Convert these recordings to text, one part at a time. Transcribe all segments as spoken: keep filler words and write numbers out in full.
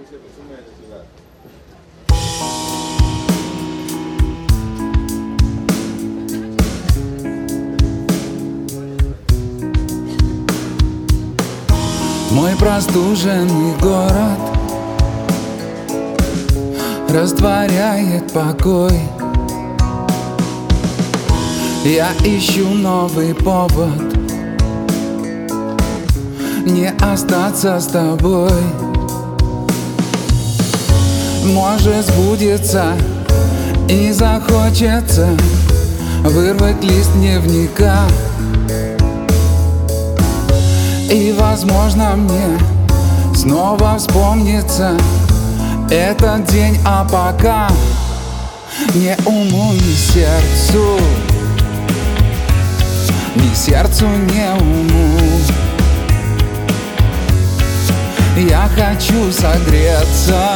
все почему это сюда. Мой простуженный город растворяет покой. Я ищу новый повод не остаться с тобой. Может, сбудется и захочется вырвать лист дневника. И, возможно, мне снова вспомнится этот день, а пока ни уму, ни сердцу, ни сердцу, ни уму. Я хочу согреться,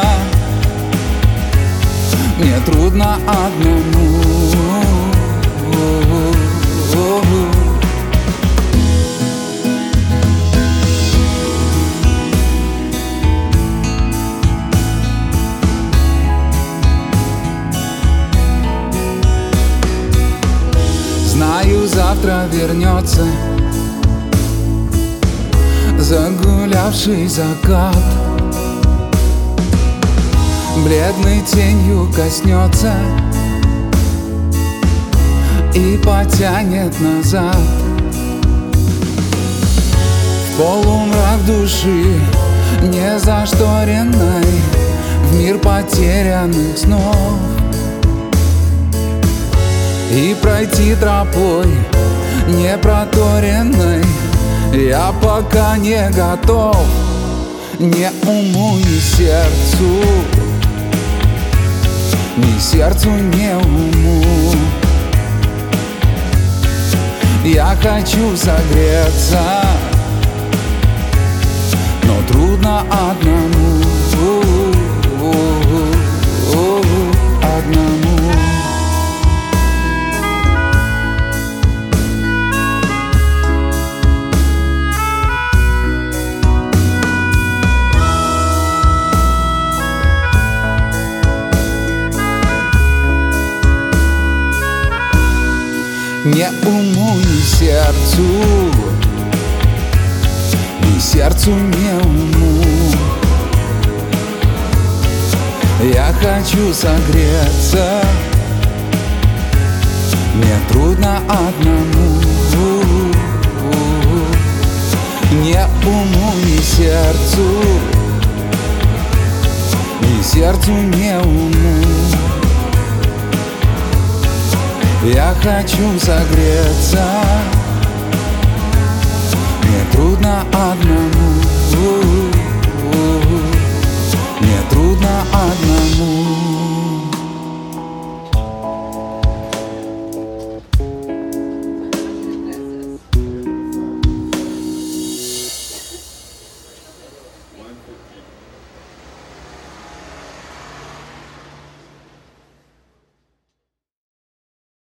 мне трудно одному. Знаю, завтра вернется загулявший закат, бледной тенью коснется и потянет назад. В полумрак души, незашторенной, в мир потерянных снов. И пройти тропой непроторенной я пока не готов. Ни уму, ни сердцу, ни сердцу, ни уму. Я хочу согреться, но трудно одному, одному. Ни уму, ни сердцу, ни сердцу, ни уму. Я хочу согреться, мне трудно одному. Ни уму, ни сердцу, ни сердцу, ни уму. Я хочу согреться, мне трудно одному, мне трудно одному.